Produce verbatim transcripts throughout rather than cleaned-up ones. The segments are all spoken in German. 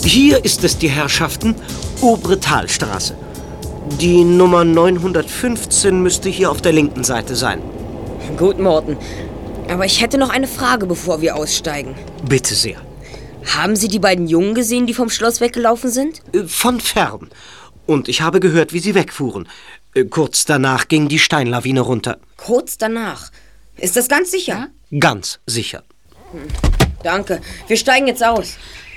Hier ist es, die Herrschaften, obere Talstraße. Die Nummer neunhundertfünfzehn müsste hier auf der linken Seite sein. Gut, Morton. Aber ich hätte noch eine Frage, bevor wir aussteigen. Bitte sehr. Haben Sie die beiden Jungen gesehen, die vom Schloss weggelaufen sind? Von fern. Und ich habe gehört, wie sie wegfuhren. Kurz danach ging die Steinlawine runter. Kurz danach? Ist das ganz sicher? Ganz sicher. Hm. Danke. Wir steigen jetzt aus.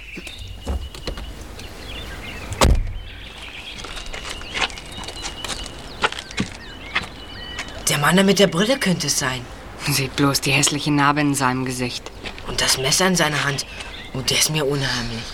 Der Mann mit der Brille könnte es sein. Seht bloß die hässliche Narbe in seinem Gesicht. Und das Messer in seiner Hand. Oh, der ist mir unheimlich.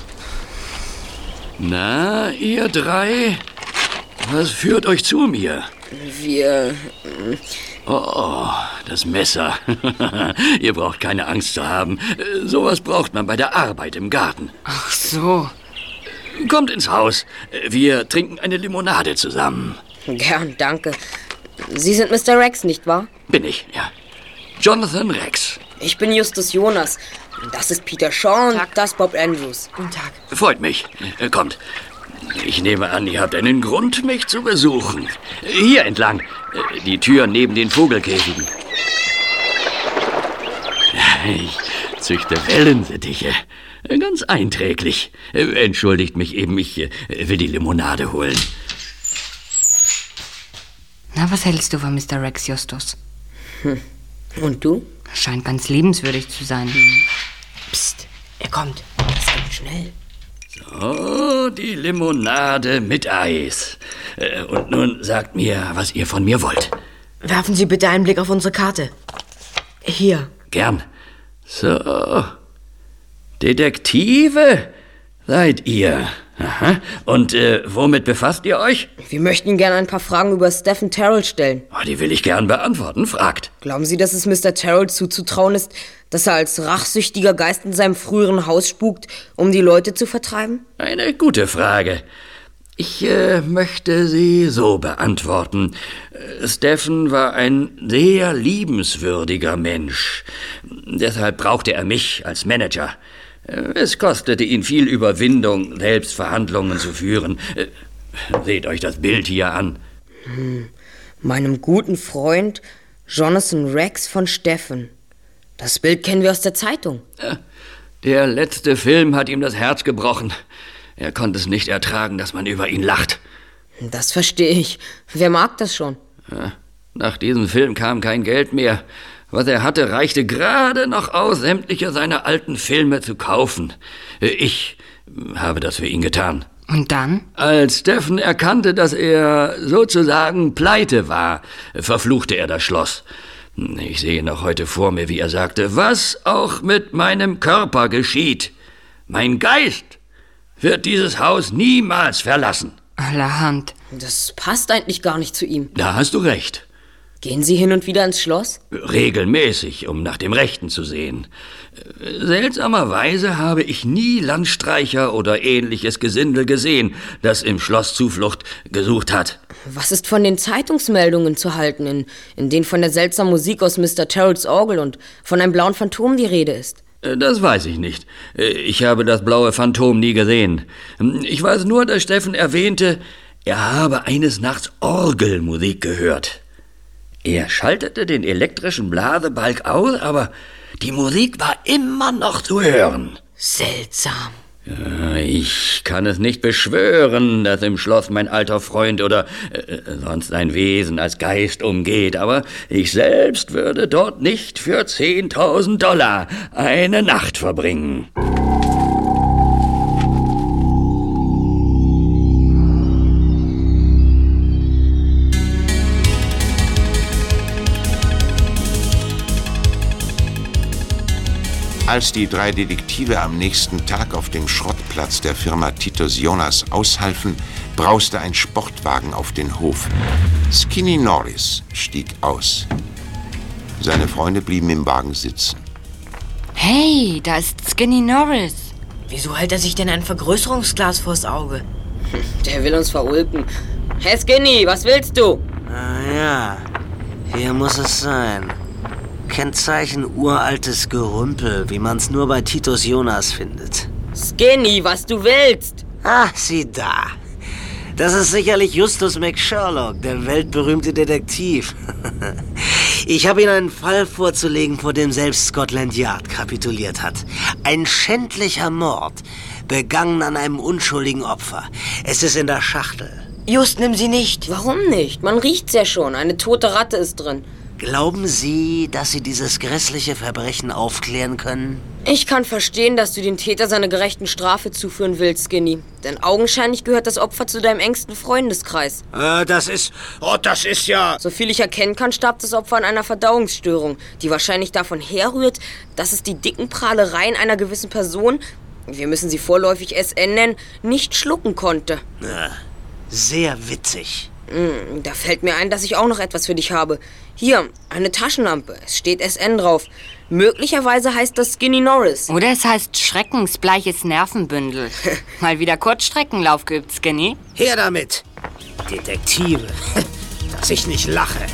Na, ihr drei? Was führt euch zu mir? Wir... Oh, das Messer. Ihr braucht keine Angst zu haben. Sowas braucht man bei der Arbeit im Garten. Ach so. Kommt ins Haus. Wir trinken eine Limonade zusammen. Gern, danke. Sie sind Mister Rex, nicht wahr? Bin ich, ja. Jonathan Rex. Ich bin Justus Jonas. Das ist Peter Shaw und Tag. Das Bob Andrews. Guten Tag. Freut mich. Kommt. Ich nehme an, ihr habt einen Grund, mich zu besuchen. Hier entlang. Die Tür neben den Vogelkäfigen. Ich züchte Wellensittiche. Ganz einträglich. Entschuldigt mich eben, ich will die Limonade holen. Na, was hältst du von Mister Rex, Justus? Hm. Und du? Scheint ganz liebenswürdig zu sein. Psst, er kommt. Das geht schnell. So, die Limonade mit Eis. Und nun sagt mir, was ihr von mir wollt. Werfen Sie bitte einen Blick auf unsere Karte. Hier. Gern. So. Detektive seid ihr. Aha. Und äh, womit befasst ihr euch? Wir möchten gerne ein paar Fragen über Stephen Terrell stellen. Oh, die will ich gern beantworten. Fragt. Glauben Sie, dass es Mister Terrell zuzutrauen ist, dass er als rachsüchtiger Geist in seinem früheren Haus spukt, um die Leute zu vertreiben? Eine gute Frage. Ich äh, möchte sie so beantworten. Äh, Stephen war ein sehr liebenswürdiger Mensch. Deshalb brauchte er mich als Manager. Es kostete ihn viel Überwindung, selbst Verhandlungen zu führen. Seht euch das Bild hier an. Hm. Meinem guten Freund Jonathan Rex von Stephen. Das Bild kennen wir aus der Zeitung. Der letzte Film hat ihm das Herz gebrochen. Er konnte es nicht ertragen, dass man über ihn lacht. Das verstehe ich. Wer mag das schon? Nach diesem Film kam kein Geld mehr. Was er hatte, reichte gerade noch aus, sämtliche seiner alten Filme zu kaufen. Ich habe das für ihn getan. Und dann? Als Stephen erkannte, dass er sozusagen pleite war, verfluchte er das Schloss. Ich sehe noch heute vor mir, wie er sagte, was auch mit meinem Körper geschieht. Mein Geist wird dieses Haus niemals verlassen. Allerhand. Das passt eigentlich gar nicht zu ihm. Da hast du recht. Gehen Sie hin und wieder ins Schloss? Regelmäßig, um nach dem Rechten zu sehen. Seltsamerweise habe ich nie Landstreicher oder ähnliches Gesindel gesehen, das im Schloss Zuflucht gesucht hat. Was ist von den Zeitungsmeldungen zu halten, in, in denen von der seltsamen Musik aus Mister Terrells Orgel und von einem blauen Phantom die Rede ist? Das weiß ich nicht. Ich habe das blaue Phantom nie gesehen. Ich weiß nur, dass Stephen erwähnte, er habe eines Nachts Orgelmusik gehört. Er schaltete den elektrischen Blasebalg aus, aber die Musik war immer noch zu hören. Seltsam. Ja, ich kann es nicht beschwören, dass im Schloss mein alter Freund oder äh, sonst ein Wesen als Geist umgeht, aber ich selbst würde dort nicht für zehntausend Dollar eine Nacht verbringen. Als die drei Detektive am nächsten Tag auf dem Schrottplatz der Firma Titus Jonas aushalfen, brauste ein Sportwagen auf den Hof. Skinny Norris stieg aus. Seine Freunde blieben im Wagen sitzen. Hey, da ist Skinny Norris. Wieso hält er sich denn ein Vergrößerungsglas vors Auge? Der will uns verulken. Hey Skinny, was willst du? Ah ja, hier muss es sein. Kennzeichen uraltes Gerümpel, wie man's nur bei Titus Jonas findet. Skinny, was du willst. Ah, sieh da. Das ist sicherlich Justus McSherlock, der weltberühmte Detektiv. Ich habe Ihnen einen Fall vorzulegen, vor dem selbst Scotland Yard kapituliert hat. Ein schändlicher Mord, begangen an einem unschuldigen Opfer. Es ist in der Schachtel. Just, nimm sie nicht. Warum nicht? Man riecht's ja schon. Eine tote Ratte ist drin. Glauben Sie, dass Sie dieses grässliche Verbrechen aufklären können? Ich kann verstehen, dass du den Täter seiner gerechten Strafe zuführen willst, Skinny. Denn augenscheinlich gehört das Opfer zu deinem engsten Freundeskreis. Äh, das ist... Oh, das ist ja... Soviel ich erkennen kann, starb das Opfer an einer Verdauungsstörung, die wahrscheinlich davon herrührt, dass es die dicken Prahlereien einer gewissen Person, wir müssen sie vorläufig S N nennen, nicht schlucken konnte. Ja, sehr witzig. Mm, da fällt mir ein, dass ich auch noch etwas für dich habe. Hier, eine Taschenlampe. Es steht S N drauf. Möglicherweise heißt das Skinny Norris. Oder es heißt schreckensbleiches Nervenbündel. Mal wieder Kurzstreckenlauf geübt, Skinny. Her damit, Detektive, dass ich nicht lache.